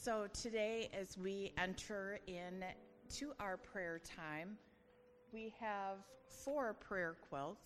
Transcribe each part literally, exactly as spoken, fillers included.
So today, as we enter in to our prayer time, we have four prayer quilts.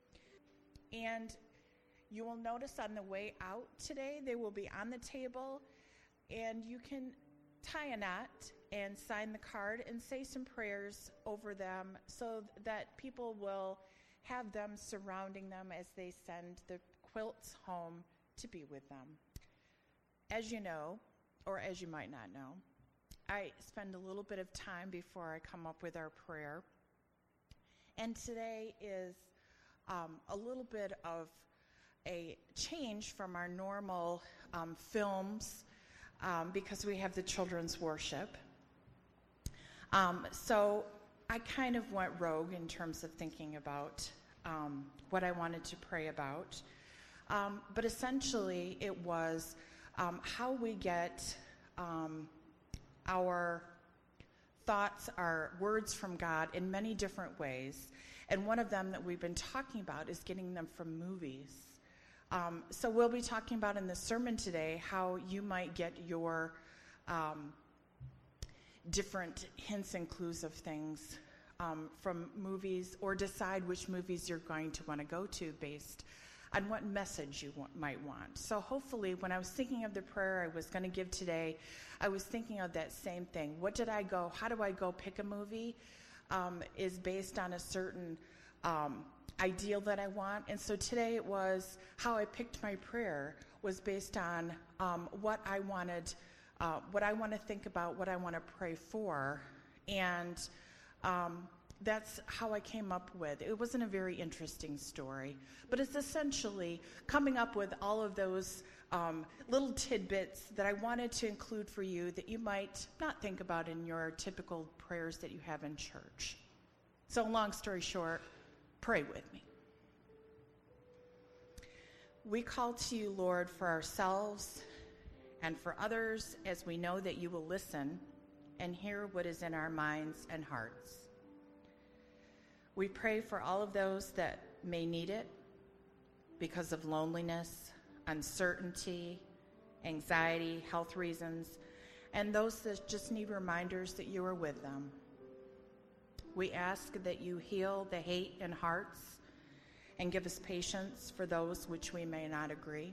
And you will notice on the way out today, they will be on the table, and you can tie a knot and sign the card and say some prayers over them so that people will have them surrounding them as they send the quilts home to be with them. As you know, or as you might not know, I spend a little bit of time before I come up with our prayer. And today is um, a little bit of a change from our normal um, films um, because we have the children's worship. Um, so I kind of went rogue in terms of thinking about um, what I wanted to pray about. Um, but essentially it was um, how we get um, our thoughts, our words from God in many different ways. And one of them that we've been talking about is getting them from movies. Um, so we'll be talking about in the sermon today how you might get your um, different hints and clues of things um, from movies, or decide which movies you're going to want to go to based on what message you want, might want. So hopefully when I was thinking of the prayer I was going to give today, I was thinking of that same thing. What did I go, how do I go pick a movie um, is based on a certain um, ideal that I want. And so today it was how I picked my prayer was based on um, what I wanted, uh, what I want to think about, what I want to pray for. And um, that's how I came up with. It wasn't a very interesting story, but it's essentially coming up with all of those um, little tidbits that I wanted to include for you that you might not think about in your typical prayers that you have in church. So long story short, pray with me. We call to you, Lord, for ourselves and for others, as we know that you will listen and hear what is in our minds and hearts. We pray for all of those that may need it because of loneliness, uncertainty, anxiety, health reasons, and those that just need reminders that you are with them. We ask that you heal the hate in hearts and give us patience for those which we may not agree.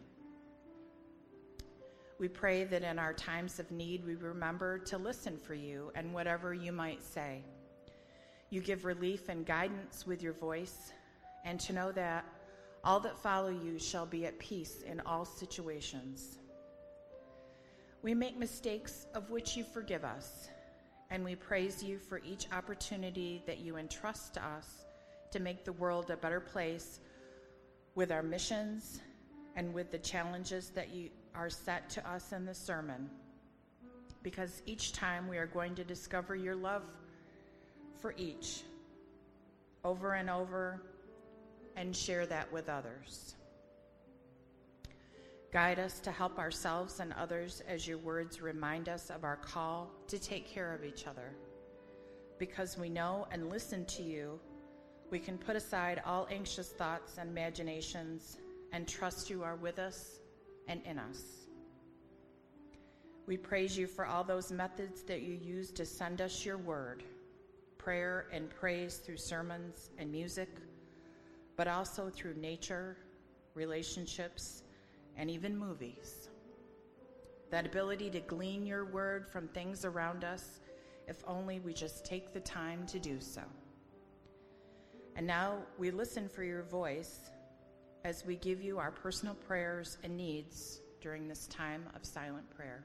We pray that in our times of need, we remember to listen for you and whatever you might say. You give relief and guidance with your voice, and to know that all that follow you shall be at peace in all situations. We make mistakes of which you forgive us, and we praise you for each opportunity that you entrust to us to make the world a better place with our missions and with the challenges that you are set to us in the sermon. Because each time we are going to discover your love for each over and over and share that with others. Guide us to help ourselves and others as your words remind us of our call to take care of each other. Because we know and listen to you, we can put aside all anxious thoughts and imaginations and trust you are with us and in us. We praise you for all those methods that you use to send us your word, prayer and praise through sermons and music, but also through nature, relationships, and even movies. That ability to glean your word from things around us, if only we just take the time to do so. And now we listen for your voice as we give you our personal prayers and needs during this time of silent prayer.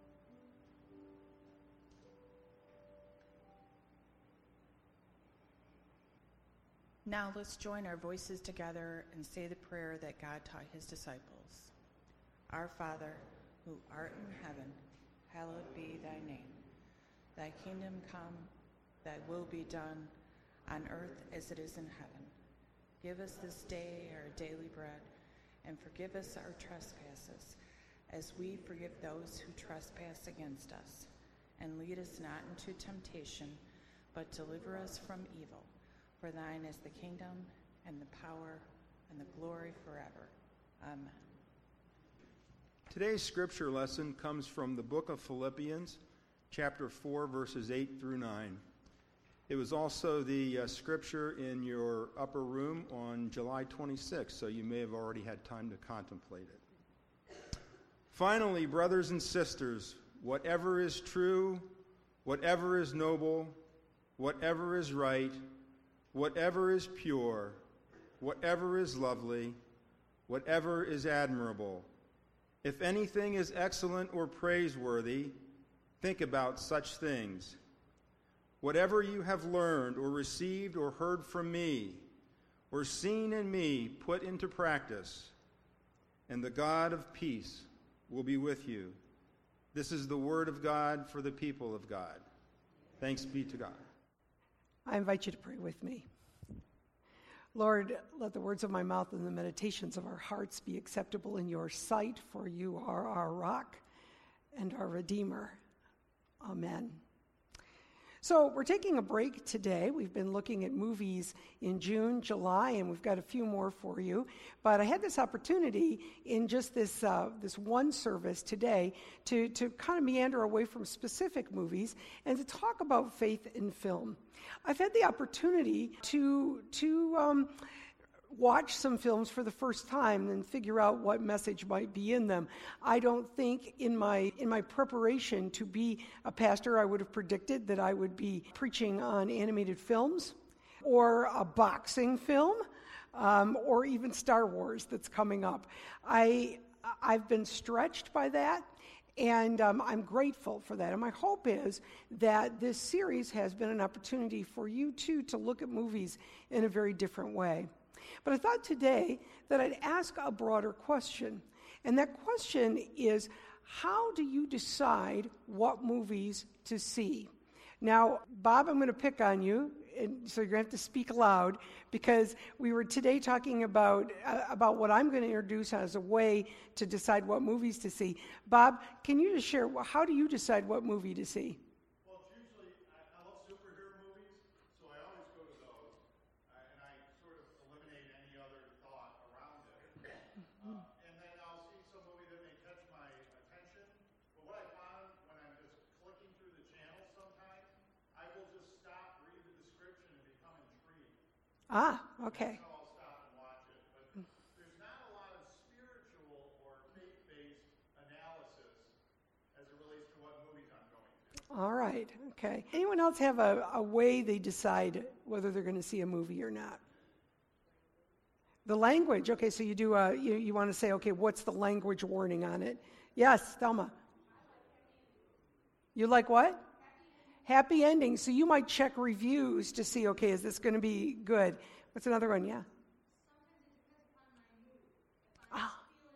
Now let's join our voices together and say the prayer that God taught his disciples. Our Father, who art in heaven, hallowed be thy name. Thy kingdom come, thy will be done, on earth as it is in heaven. Give us this day our daily bread, and forgive us our trespasses, as we forgive those who trespass against us. And lead us not into temptation, but deliver us from evil. For thine is the kingdom, and the power, and the glory forever. Amen. Today's scripture lesson comes from the book of Philippians, chapter four, verses eight through nine. It was also the uh, scripture in your upper room on July twenty-sixth, so you may have already had time to contemplate it. Finally, brothers and sisters, whatever is true, whatever is noble, whatever is right, whatever is pure, whatever is lovely, whatever is admirable, if anything is excellent or praiseworthy, think about such things. Whatever you have learned or received or heard from me or seen in me, put into practice, and the God of peace will be with you. This is the word of God for the people of God. Thanks be to God. I invite you to pray with me. Lord, let the words of my mouth and the meditations of our hearts be acceptable in your sight, for you are our rock and our Redeemer. Amen. So we're taking a break today. We've been looking at movies in June, July, and we've got a few more for you. But I had this opportunity in just this uh, this one service today to, to kind of meander away from specific movies and to talk about faith in film. I've had the opportunity to to um, watch some films for the first time and figure out what message might be in them. I don't think in my in my preparation to be a pastor, I would have predicted that I would be preaching on animated films or a boxing film um, or even Star Wars that's coming up. I I've been stretched by that. And um, I'm grateful for that. And my hope is that this series has been an opportunity for you, too, to look at movies in a very different way. But I thought today that I'd ask a broader question. And that question is, how do you decide what movies to see? Now, Bob, I'm going to pick on you, and so you're going to have to speak loud, because we were today talking about uh, about what I'm going to introduce as a way to decide what movies to see. Bob, can you just share, how do you decide what movie to see? Well, it's usually, I, I love superhero movies, so I always go to those, uh, and I sort of eliminate any other thought around it. Uh, and then I'll see some movie that may catch my attention, but what I found when I'm just clicking through the channels sometimes, I will just stop, read the description, and become intrigued. Ah, okay. That's how I'll stop and watch it. But there's not a lot of spiritual or faith-based analysis as it relates to what movies I'm going to. All right, okay. Anyone else have a, a way they decide whether they're going to see a movie or not? The language. Okay, so you do a, you, you want to say, okay, what's the language warning on it? Yes, Thelma. You like what? Happy ending. So you might check reviews to see, okay, is this going to be good? What's another one? Yeah. Ah.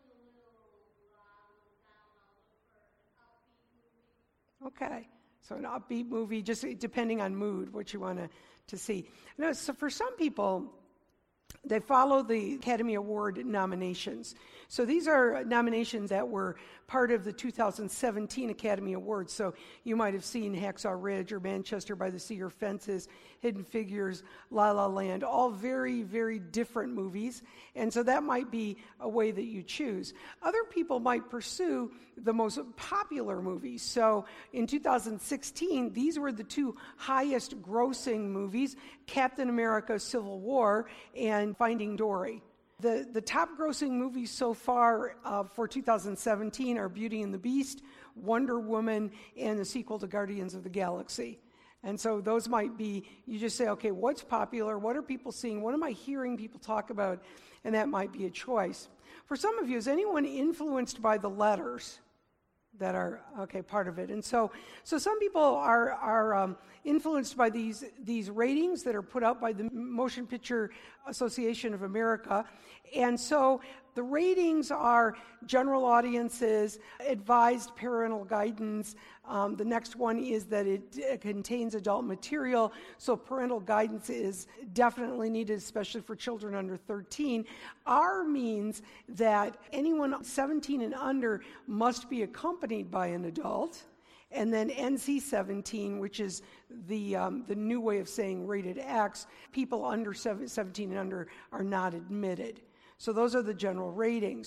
Okay. So an upbeat movie, just depending on mood, what you want to, to see. Now, so for some people, they follow the Academy Award nominations. So these are nominations that were part of the two thousand seventeen Academy Awards. So you might have seen Hacksaw Ridge or Manchester by the Sea or Fences, Hidden Figures, La La Land, all very, very different movies. And so that might be a way that you choose. Other people might pursue the most popular movies. So in two thousand sixteen, these were the two highest grossing movies, Captain America Civil War and Finding Dory. The, the top grossing movies so far uh, for two thousand seventeen are Beauty and the Beast, Wonder Woman, and the sequel to Guardians of the Galaxy. And so those might be, you just say, okay, what's popular? What are people seeing? What am I hearing people talk about? And that might be a choice. For some of you, is anyone influenced by the letters that are, okay, part of it? And so so some people are are um, influenced by these these ratings that are put out by the Motion Picture Association of America. And so the ratings are general audiences, advised parental guidance. Um, the next one is that it, it contains adult material, so parental guidance is definitely needed, especially for children under thirteen. R means that anyone seventeen and under must be accompanied by an adult. And then N C seventeen, which is the um, the new way of saying rated X, people under seventeen and under are not admitted. So those are the general ratings.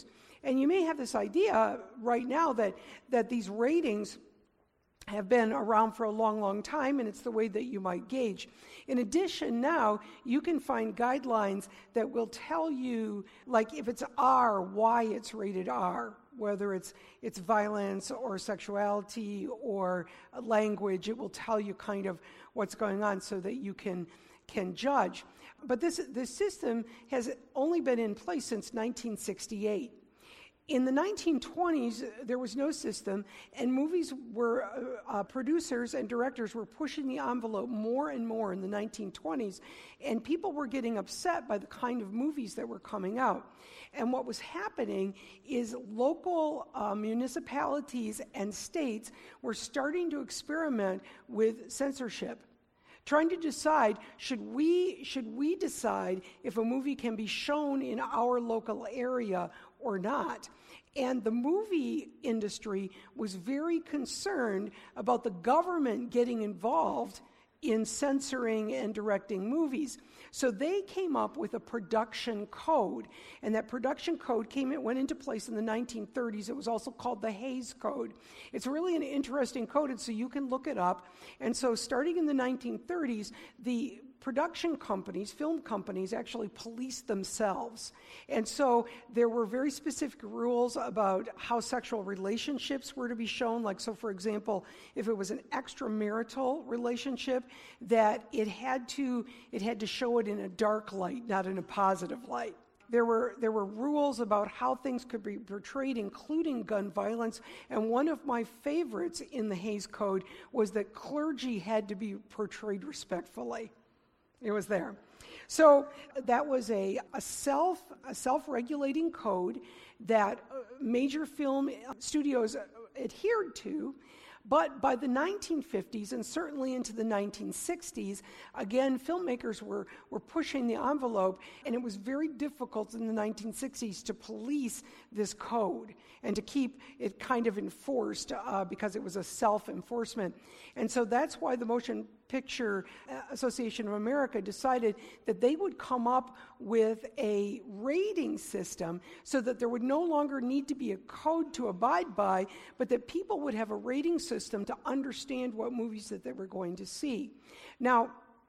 And you may have this idea right now that, that these ratings have been around for a long, long time, and it's the way that you might gauge. In addition, now you can find guidelines that will tell you, like if it's R, why it's rated R, whether it's it's violence or sexuality or language. It will tell you kind of what's going on so that you can can judge. But this this system has only been in place since nineteen sixty-eight. In the nineteen twenties, there was no system, and movies were, uh, uh, producers and directors were pushing the envelope more and more in the nineteen twenties, and people were getting upset by the kind of movies that were coming out. And what was happening is local uh, municipalities and states were starting to experiment with censorship, trying to decide, should we should we decide if a movie can be shown in our local area or not. And the movie industry was very concerned about the government getting involved in censoring and directing movies. So they came up with a production code, and that production code came it went into place in the nineteen thirties. It was also called the Hays Code. It's really an interesting code, and so you can look it up. And so starting in the nineteen thirties, the production companies, film companies, actually policed themselves. And so there were very specific rules about how sexual relationships were to be shown. Like, so for example, if it was an extramarital relationship, that it had to it had to show it in a dark light, not in a positive light. There were there were rules about how things could be portrayed, including gun violence. And one of my favorites in the Hays Code was that clergy had to be portrayed respectfully. It was there. So that was a, a self a self-regulating code that major film studios adhered to. But by the nineteen fifties and certainly into the nineteen sixties, again, filmmakers were, were pushing the envelope, and it was very difficult in the nineteen sixties to police this code and to keep it kind of enforced uh, because it was a self-enforcement. And so that's why the Motion Picture Association of America decided that they would come up with a rating system so that there would no longer need to be a code to abide by, but that people would have a rating system to understand what movies that they were going to see. Now,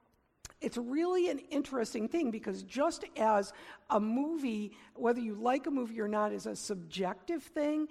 it's really an interesting thing because just as a movie, whether you like a movie or not, is a subjective thing,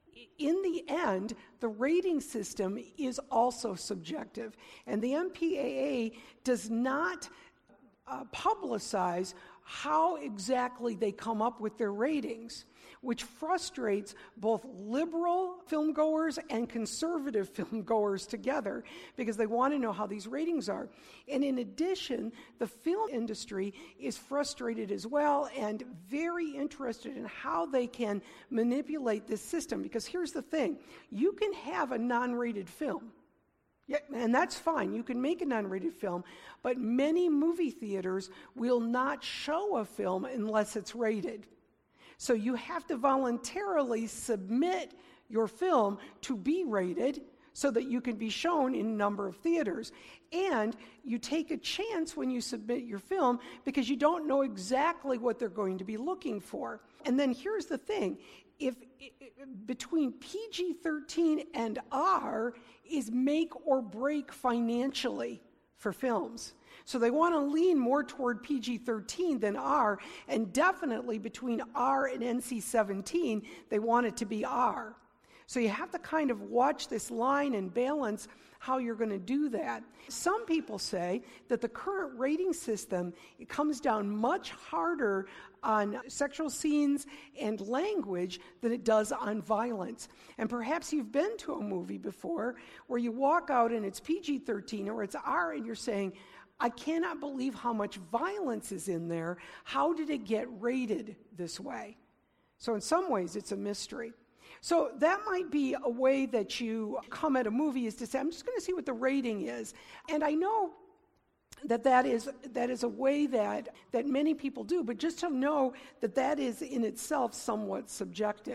in the end, the rating system is also subjective. And the M P A A does not uh, publicize how exactly they come up with their ratings, which frustrates both liberal filmgoers and conservative filmgoers together because they want to know how these ratings are. And in addition, the film industry is frustrated as well and very interested in how they can manipulate this system. Because here's the thing, you can have a non-rated film. Yeah, and that's fine. You can make a non-rated film, but many movie theaters will not show a film unless it's rated. So you have to voluntarily submit your film to be rated so that you can be shown in a number of theaters. And you take a chance when you submit your film because you don't know exactly what they're going to be looking for. And then here's the thing. If between P G thirteen and R is make or break financially for films. So they want to lean more toward P G thirteen than R, and definitely between R and N C seventeen, they want it to be R. So you have to kind of watch this line and balance how you're going to do that. Some people say that the current rating system, it comes down much harder on sexual scenes and language than it does on violence. And perhaps you've been to a movie before where you walk out and it's P G thirteen or it's R and you're saying, I cannot believe how much violence is in there. How did it get rated this way? So in some ways, it's a mystery. So that might be a way that you come at a movie, is to say, I'm just going to see what the rating is. And I know that that is that is a way that, that many people do, but just to know that that is in itself somewhat subjective.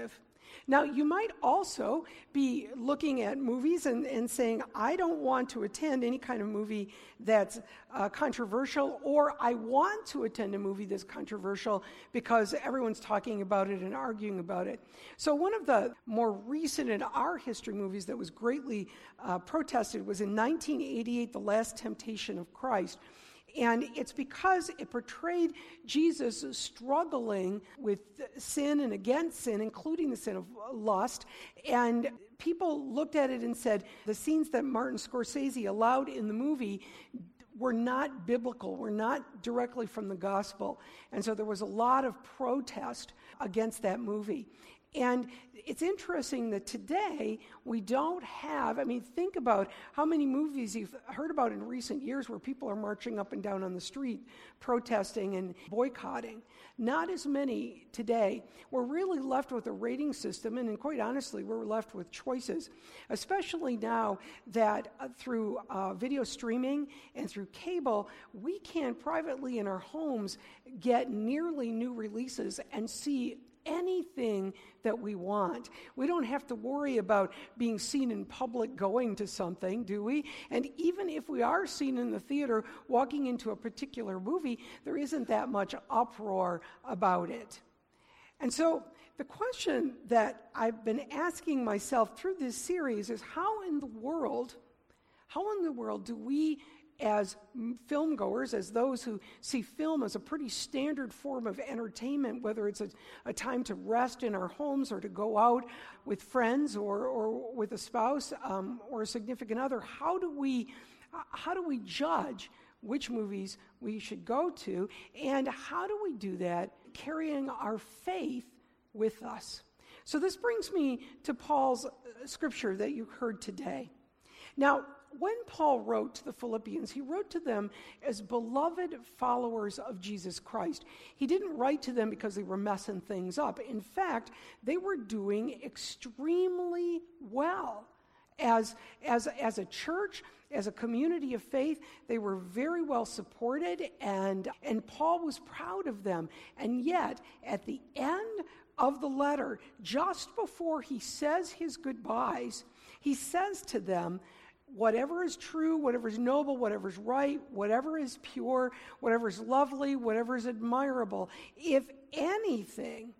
Now, you might also be looking at movies and, and saying, I don't want to attend any kind of movie that's uh, controversial, or I want to attend a movie that's controversial because everyone's talking about it and arguing about it. So one of the more recent in our history movies that was greatly uh, protested was in nineteen eighty-eight, The Last Temptation of Christ. And it's because it portrayed Jesus struggling with sin and against sin, including the sin of lust. And people looked at it and said, the scenes that Martin Scorsese allowed in the movie were not biblical, were not directly from the gospel. And so there was a lot of protest against that movie. And it's interesting that today we don't have, I mean, think about how many movies you've heard about in recent years where people are marching up and down on the street, protesting and boycotting. Not as many today. We're really left with a rating system, and, and quite honestly, we're left with choices, especially now that uh, through uh, video streaming and through cable, we can privately in our homes get nearly new releases and see anything that we want. We don't have to worry about being seen in public going to something, do we? And even if we are seen in the theater walking into a particular movie, there isn't that much uproar about it. And so the question that I've been asking myself through this series is, how in the world, how in the world do we as film goers, as those who see film as a pretty standard form of entertainment, whether it's a, a time to rest in our homes or to go out with friends or, or with a spouse um, or a significant other, how do we how do we judge which movies we should go to, and how do we do that carrying our faith with us? So this brings me to Paul's scripture that you heard today. Now, when Paul wrote to the Philippians, he wrote to them as beloved followers of Jesus Christ. He didn't write to them because they were messing things up. In fact, they were doing extremely well. As, as, as a church, as a community of faith, they were very well supported, and, and Paul was proud of them. And yet, at the end of the letter, just before he says his goodbyes, he says to them, whatever is true, whatever is noble, whatever is right, whatever is pure, whatever is lovely, whatever is admirable, if anything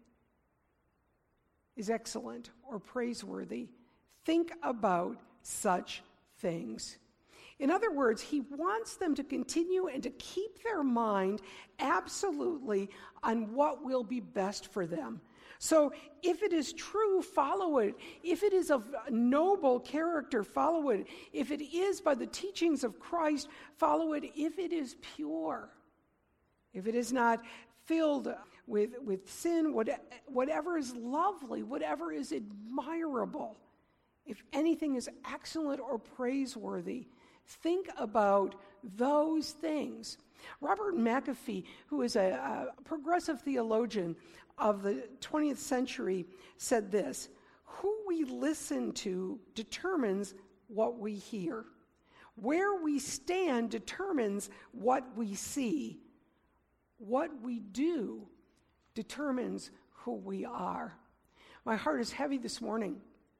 is excellent or praiseworthy, think about such things. In other words, he wants them to continue and to keep their mind absolutely on what will be best for them. So if it is true, follow it. If it is of noble character, follow it. If it is by the teachings of Christ, follow it. If it is pure, if it is not filled with, with sin, what, whatever is lovely, whatever is admirable, if anything is excellent or praiseworthy, think about those things. Robert McAfee, who is a, a progressive theologian of the twentieth century, said this: who we listen to determines what we hear. Where we stand determines what we see. What we do determines who we are. My heart is heavy this morning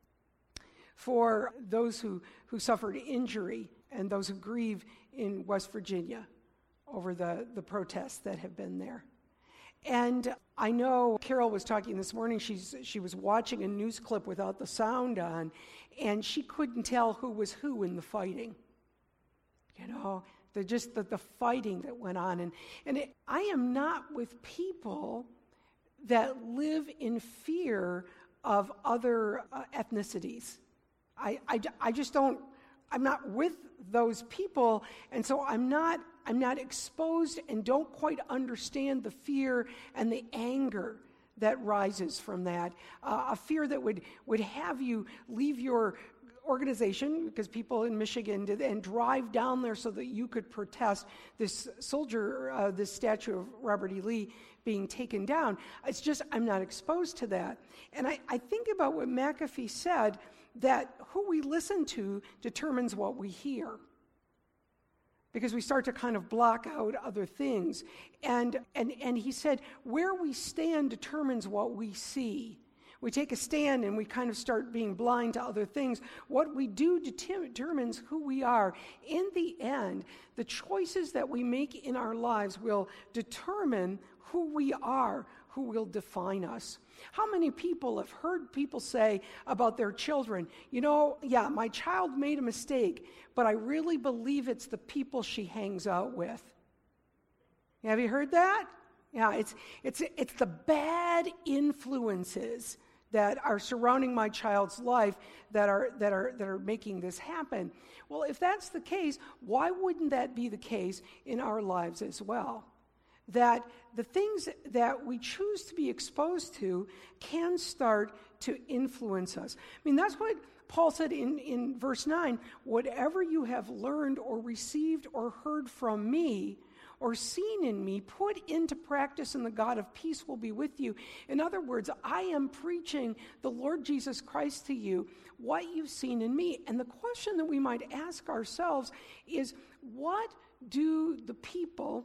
for those who, who suffered injury and those who grieve in West Virginia over the, the protests that have been there. And I know Carol was talking this morning, she's, she was watching a news clip without the sound on, and she couldn't tell who was who in the fighting. You know, the, just the, the fighting that went on. And, and it, I am not with people that live in fear of other uh, ethnicities. I, I, I just don't, I'm not with those people, and so I'm not I'm not exposed and don't quite understand the fear and the anger that rises from that. Uh, a fear that would, would have you leave your organization, because people in Michigan did, and drive down there so that you could protest this soldier, uh, this statue of Robert E. Lee being taken down. It's just, I'm not exposed to that. And I, I think about what McAfee said, that who we listen to determines what we hear. Because we start to kind of block out other things. And, and, and he said, where we stand determines what we see. We take a stand and we kind of start being blind to other things. What we do determines who we are. In the end, the choices that we make in our lives will determine who we are, who will define us. How many people have heard people say about their children, you know, yeah, my child made a mistake, but I really believe it's the people she hangs out with. Have you heard that? Yeah, it's it's it's the bad influences that are surrounding my child's life that are that are that are making this happen. Well, if that's the case, why wouldn't that be the case in our lives as well? That the things that we choose to be exposed to can start to influence us. I mean, that's what Paul said in, in verse nine, whatever you have learned or received or heard from me or seen in me, put into practice, and the God of peace will be with you. In other words, I am preaching the Lord Jesus Christ to you, what you've seen in me. And the question that we might ask ourselves is, what do the people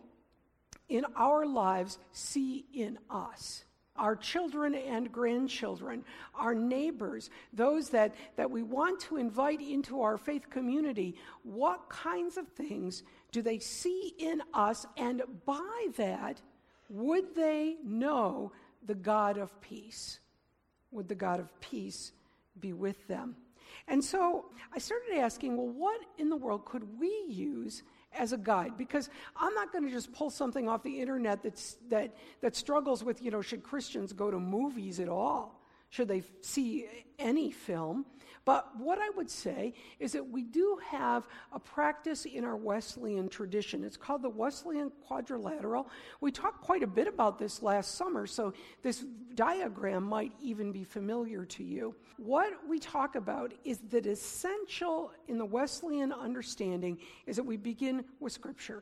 in our lives see in us? Our children and grandchildren, our neighbors, those that, that we want to invite into our faith community, what kinds of things do they see in us? And by that, would they know the God of peace? Would the God of peace be with them? And so I started asking, well, what in the world could we use as a guide? Because I'm not going to just pull something off the internet that's, that that struggles with, you know, should Christians go to movies at all? Should they see any film? But what I would say is that we do have a practice in our Wesleyan tradition. It's called the Wesleyan Quadrilateral. We talked quite a bit about this last summer, so this diagram might even be familiar to you. What we talk about is that essential in the Wesleyan understanding is that we begin with Scripture.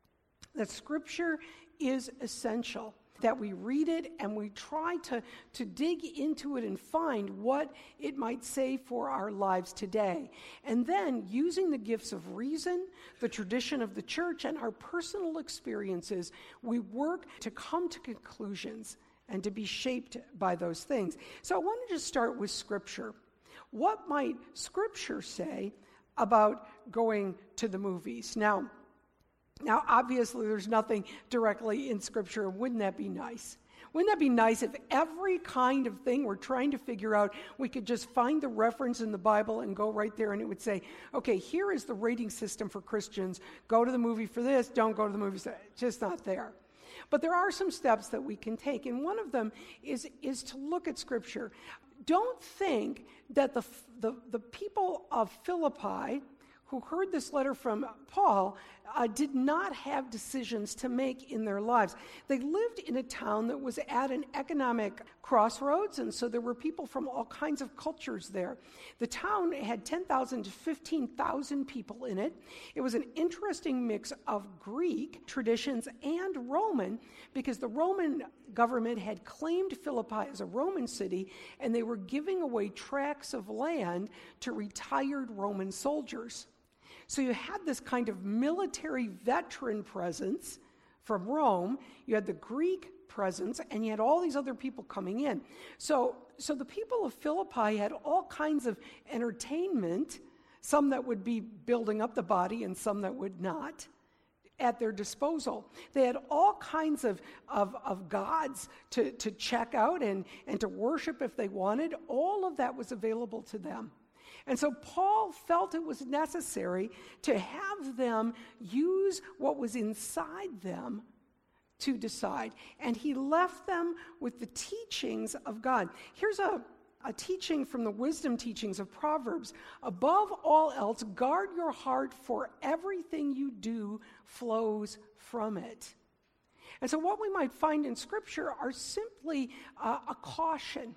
That Scripture is essential. That we read it and we try to, to dig into it and find what it might say for our lives today. And then, using the gifts of reason, the tradition of the church, and our personal experiences, we work to come to conclusions and to be shaped by those things. So I want to just start with Scripture. What might Scripture say about going to the movies? Now, Now, obviously, there's nothing directly in Scripture. Wouldn't that be nice? Wouldn't that be nice if every kind of thing we're trying to figure out, we could just find the reference in the Bible and go right there and it would say, okay, here is the rating system for Christians. Go to the movie for this, don't go to the movie for that. It's just not there. But there are some steps that we can take, and one of them is, is to look at Scripture. Don't think that the, the, the people of Philippi who heard this letter from Paul uh, did not have decisions to make in their lives. They lived in a town that was at an economic crossroads, and so there were people from all kinds of cultures there. The town had ten thousand to fifteen thousand people in it. It was an interesting mix of Greek traditions and Roman, because the Roman government had claimed Philippi as a Roman city, and they were giving away tracts of land to retired Roman soldiers. So you had this kind of military veteran presence from Rome, you had the Greek presence, and you had all these other people coming in. So, so the people of Philippi had all kinds of entertainment, some that would be building up the body and some that would not, at their disposal. They had all kinds of, of, of gods to, to check out and, and to worship if they wanted. All of that was available to them. And so Paul felt it was necessary to have them use what was inside them to decide. And he left them with the teachings of God. Here's a, a teaching from the wisdom teachings of Proverbs. Above all else, guard your heart, for everything you do flows from it. And so what we might find in Scripture are simply uh, a caution.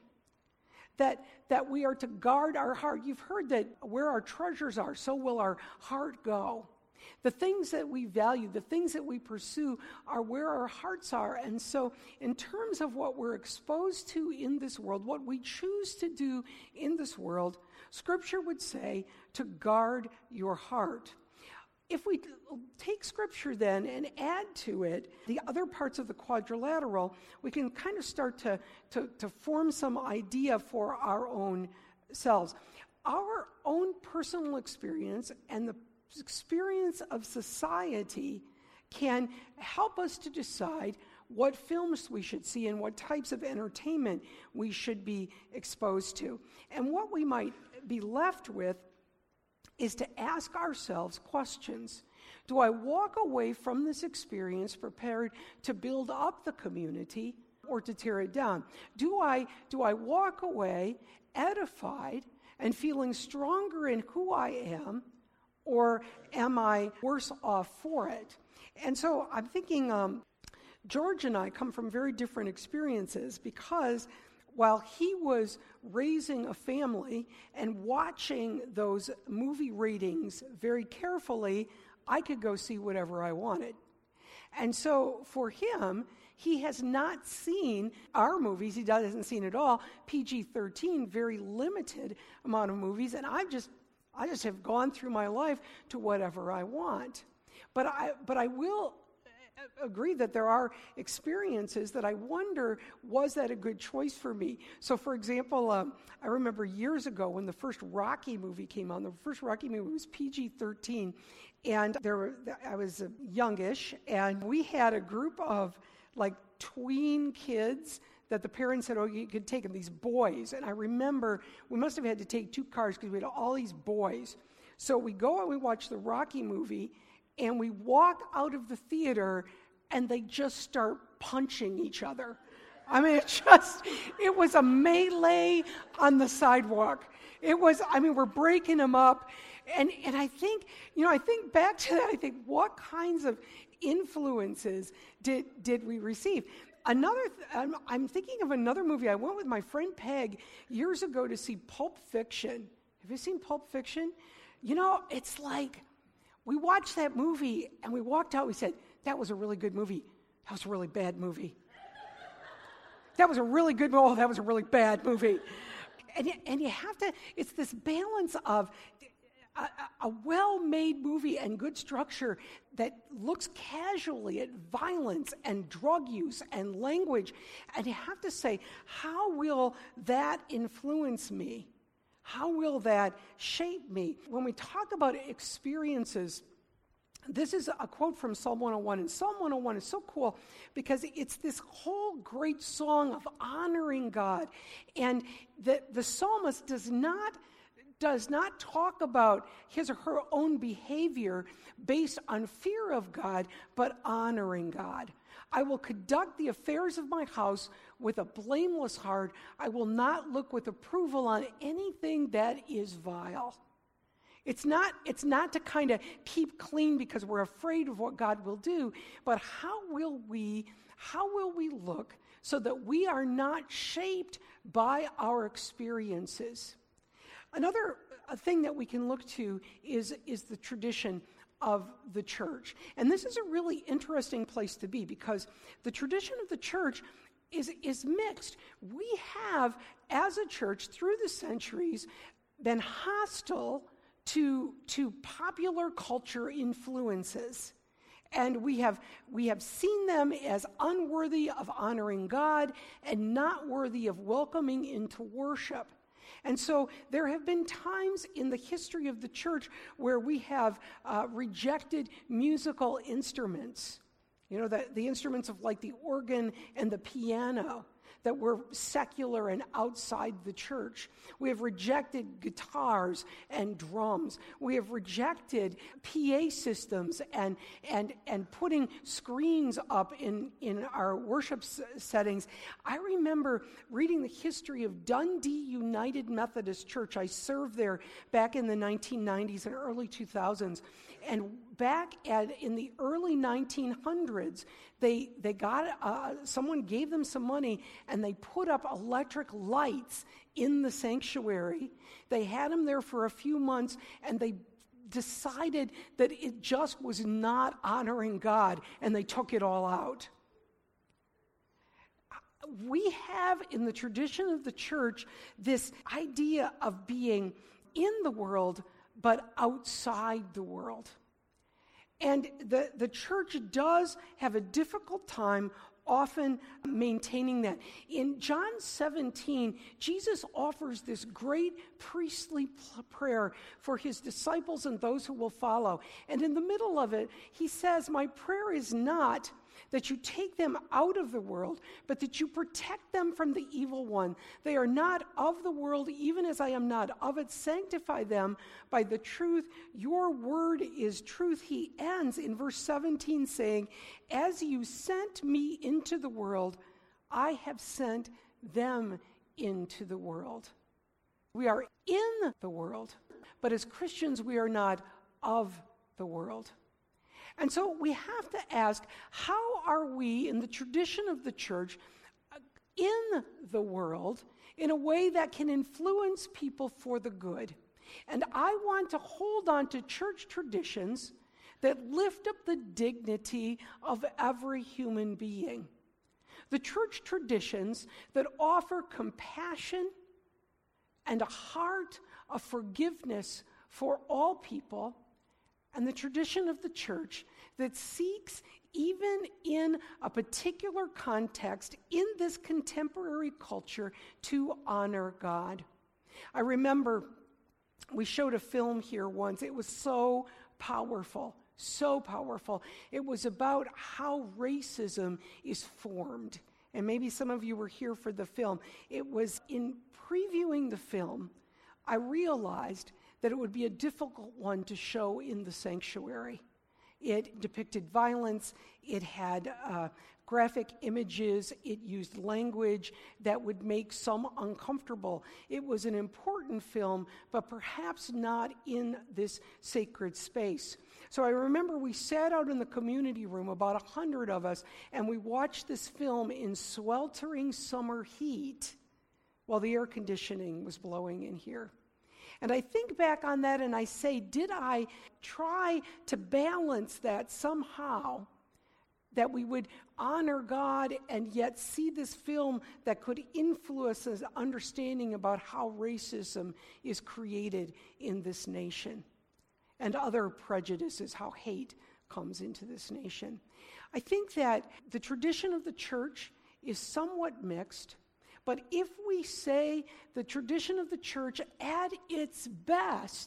That, that we are to guard our heart. You've heard that where our treasures are, so will our heart go. The things that we value, the things that we pursue are where our hearts are. And so in terms of what we're exposed to in this world, what we choose to do in this world, Scripture would say to guard your heart. if we take Scripture then and add to it the other parts of the quadrilateral, we can kind of start to, to, to form some idea for our own selves. Our own personal experience and the experience of society can help us to decide what films we should see and what types of entertainment we should be exposed to. And what we might be left with is to ask ourselves questions. Do I walk away from this experience prepared to build up the community or to tear it down? Do I, do I walk away edified and feeling stronger in who I am, or am I worse off for it? And so I'm thinking um, George and I come from very different experiences, because while he was raising a family and watching those movie ratings very carefully, I could go see whatever I wanted. And so for him, he has not seen our movies. He hasn't seen at all. P G thirteen, very limited amount of movies, and I've just, I just have gone through my life to whatever I want. But I, but I will agree that there are experiences that I wonder, was that a good choice for me? So, for example, um, I remember years ago when the first Rocky movie came on. The first Rocky movie was P G thirteen, and there were, I was uh, youngish, and we had a group of like tween kids that the parents said, oh, you could take them, these boys. And I remember we must have had to take two cars because we had all these boys. So we go and we watch the Rocky movie, and we walk out of the theater, and they just start punching each other. I mean, it just, it was a melee on the sidewalk. It was, I mean, we're breaking them up. And and I think, you know, I think back to that, I think, what kinds of influences did, did we receive? Another, th- I'm, I'm thinking of another movie. I went with my friend Peg years ago to see Pulp Fiction. Have you seen Pulp Fiction? You know, it's like, we watched that movie, and we walked out, we said, that was a really good movie. That was a really bad movie. That was a really good movie. Oh, that was a really bad movie. And you, and you have to, it's this balance of a, a well-made movie and good structure that looks casually at violence and drug use and language. And you have to say, how will that influence me? How will that shape me? When we talk about experiences, this is a quote from Psalm one oh one, and Psalm one oh one is so cool because it's this whole great song of honoring God. And the, the psalmist does not, does not talk about his or her own behavior based on fear of God, but honoring God. I will conduct the affairs of my house with a blameless heart. I will not look with approval on anything that is vile. It's not, it's not to kind of keep clean because we're afraid of what God will do, but how will we, how will we look so that we are not shaped by our experiences? Another thing that we can look to is, is the tradition of the church. And this is a really interesting place to be because the tradition of the church is, is mixed. We have, as a church, through the centuries, been hostile to, to popular culture influences. And we have, we have seen them as unworthy of honoring God and not worthy of welcoming into worship. And so there have been times in the history of the church where we have uh, rejected musical instruments, you know, the, the instruments of like the organ and the piano that were secular and outside the church. We have rejected guitars and drums. We have rejected P A systems and and and putting screens up in, in our worship s- settings. I remember reading the history of Dundee United Methodist Church. I served there back in the nineteen nineties and early two thousands. And back at, in the early nineteen hundreds, they they got uh, someone gave them some money, and they put up electric lights in the sanctuary. They had them there for a few months, and they decided that it just was not honoring God, and they took it all out. We have in the tradition of the church this idea of being in the world but outside the world. And the, the church does have a difficult time often maintaining that. In John seventeen, Jesus offers this great priestly p- prayer for his disciples and those who will follow. And in the middle of it, he says, my prayer is not that you take them out of the world, but that you protect them from the evil one. They are not of the world, even as I am not of it. Sanctify them by the truth. Your word is truth. He ends in verse seventeen saying, as you sent me into the world, I have sent them into the world. We are in the world, but as Christians, we are not of the world. And so we have to ask, how are we in the tradition of the church in the world in a way that can influence people for the good? And I want to hold on to church traditions that lift up the dignity of every human being. The church traditions that offer compassion and a heart of forgiveness for all people, and the tradition of the church that seeks, even in a particular context, in this contemporary culture, to honor God. I remember we showed a film here once. It was so powerful, so powerful. It was about how racism is formed. And maybe some of you were here for the film. It was in previewing the film, I realized that it would be a difficult one to show in the sanctuary. It depicted violence, it had uh, graphic images, it used language that would make some uncomfortable. It was an important film, but perhaps not in this sacred space. So I remember we sat out in the community room, about a hundred of us, and we watched this film in sweltering summer heat while the air conditioning was blowing in here. And I think back on that and I say, did I try to balance that somehow, that we would honor God and yet see this film that could influence us understanding about how racism is created in this nation and other prejudices, how hate comes into this nation. I think that the tradition of the church is somewhat mixed. But if we say the tradition of the church at its best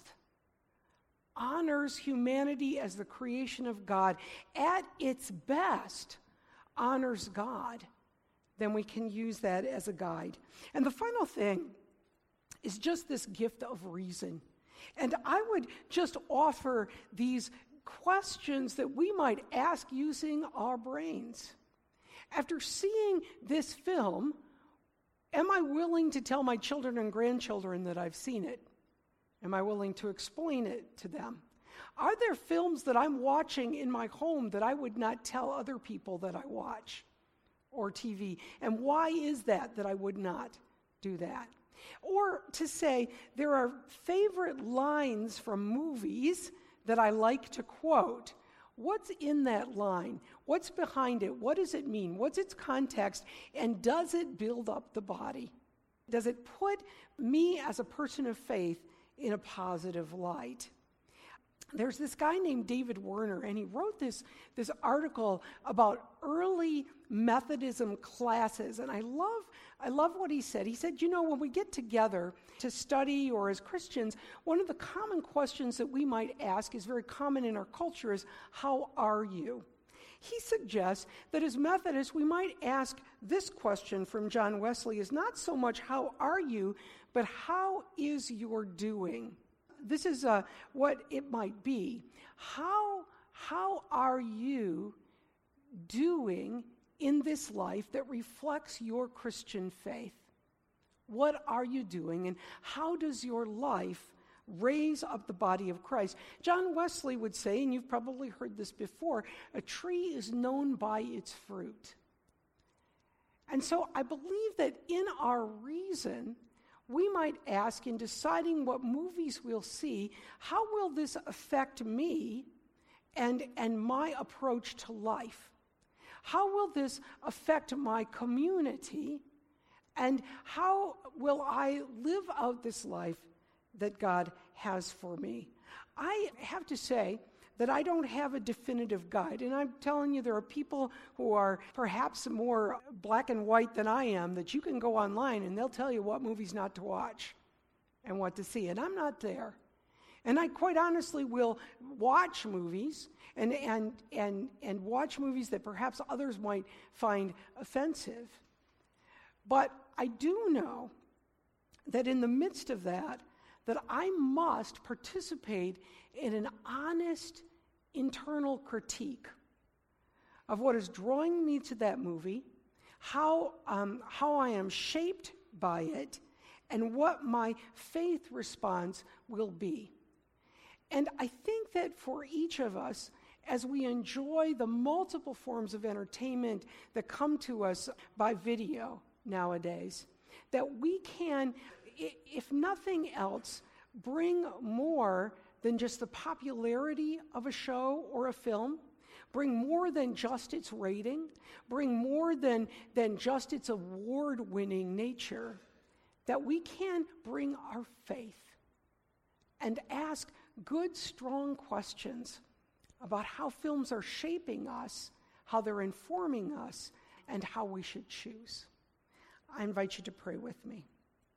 honors humanity as the creation of God, at its best honors God, then we can use that as a guide. And the final thing is just this gift of reason. And I would just offer these questions that we might ask using our brains. After seeing this film, am I willing to tell my children and grandchildren that I've seen it? Am I willing to explain it to them? Are there films that I'm watching in my home that I would not tell other people that I watch? Or T V? And why is that that I would not do that? Or to say, there are favorite lines from movies that I like to quote. What's in that line? What's behind it? What does it mean? What's its context? And does it build up the body? Does it put me as a person of faith in a positive light? There's this guy named David Werner, and he wrote this, this article about early Methodism classes, and I love, I love what he said. He said, you know, when we get together to study or as Christians, one of the common questions that we might ask is very common in our culture is, how are you? He suggests that as Methodists, we might ask this question from John Wesley is not so much how are you, but how is your doing? This is uh, what it might be. How, how are you doing in this life that reflects your Christian faith? What are you doing, and how does your life raise up the body of Christ? John Wesley would say, and you've probably heard this before, a tree is known by its fruit. And so I believe that in our reason, we might ask, in deciding what movies we'll see, how will this affect me and, and my approach to life? How will this affect my community? And how will I live out this life that God has for me? I have to say that I don't have a definitive guide. And I'm telling you, there are people who are perhaps more black and white than I am, that you can go online and they'll tell you what movies not to watch and what to see. And I'm not there. And I quite honestly will watch movies and, and, and, and watch movies that perhaps others might find offensive. But I do know that in the midst of that, that I must participate in an honest internal critique of what is drawing me to that movie, how, um, how I am shaped by it, and what my faith response will be. And I think that for each of us, as we enjoy the multiple forms of entertainment that come to us by video nowadays, that we can, if nothing else, bring more than just the popularity of a show or a film, bring more than just its rating, bring more than, than just its award-winning nature, that we can bring our faith and ask good, strong questions about how films are shaping us, how they're informing us, and how we should choose. I invite you to pray with me.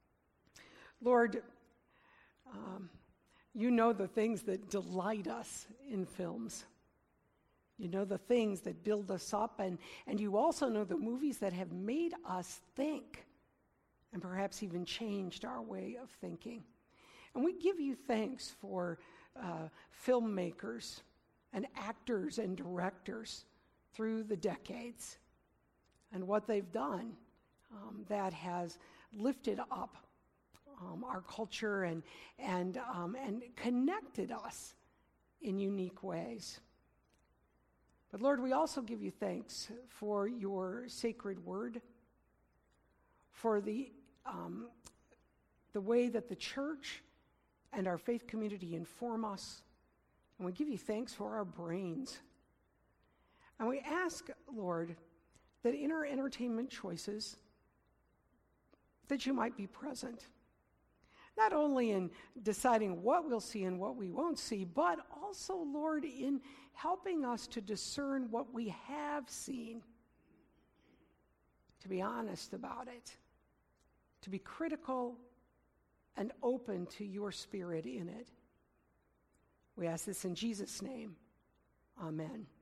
Lord, um, you know the things that delight us in films. You know the things that build us up, and, and you also know the movies that have made us think and perhaps even changed our way of thinking. And we give you thanks for uh, filmmakers and actors and directors through the decades and what they've done um, that has lifted up um, our culture and, and, um, and connected us in unique ways. But Lord, we also give you thanks for your sacred word, for the, um, the way that the church and our faith community inform us. And we give you thanks for our brains. And we ask, Lord, that in our entertainment choices, that you might be present. Not only in deciding what we'll see and what we won't see, but also, Lord, in helping us to discern what we have seen, to be honest about it, to be critical and open to your Spirit in it. We ask this in Jesus' name. Amen.